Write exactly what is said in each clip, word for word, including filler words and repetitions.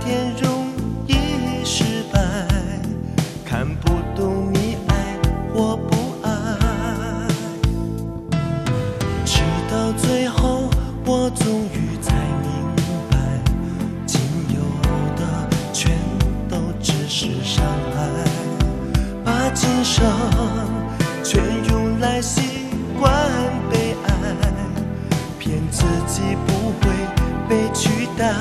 天容易失败，看不懂你爱或不爱，直到最后我终于才明白，仅有的全都只是伤害，把今生全用来习惯被爱，骗自己不会被取代。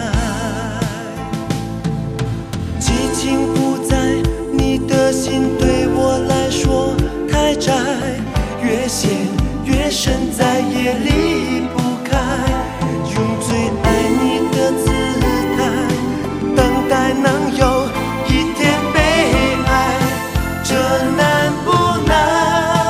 激情不在，你的心对我来说太窄，越陷越深，再也离不开，用最爱你的姿态，等待能有一天被爱，这难不难？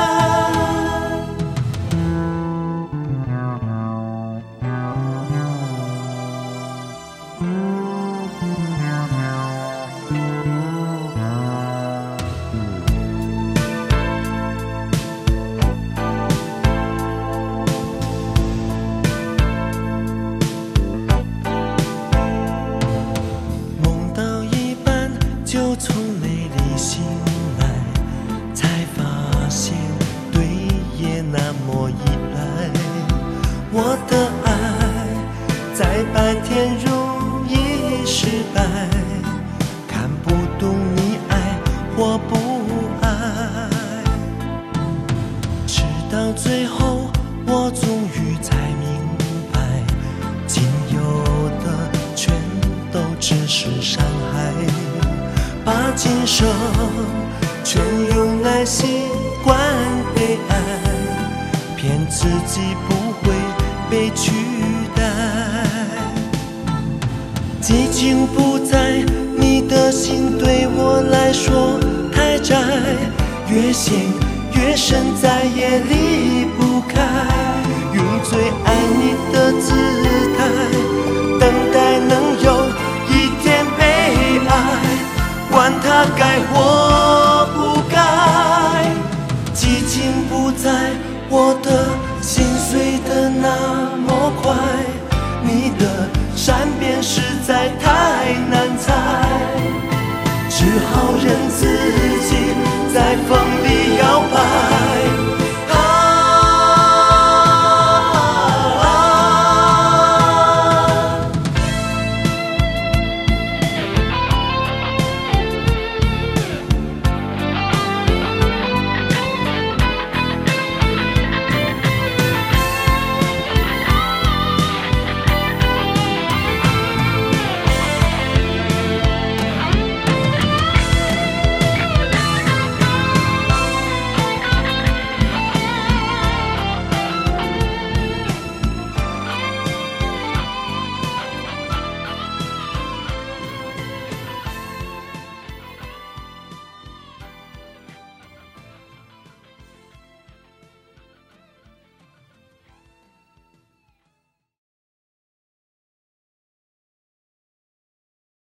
就从美丽醒来，才发现对也那么依赖。我的爱在白天容易失败，看不懂你爱或不爱，直到最后我终于才明白，仅有的全都只是伤害，把今生全用来习惯被爱，骗自己不会被取代。激情不在，你的心对我来说太窄，越陷越深，再也离不开，用最爱你的姿态，等待能有一天被爱，管它该或不该。激情不在，我的心碎得那么快，你的善变实在太难猜，只好任自己在风里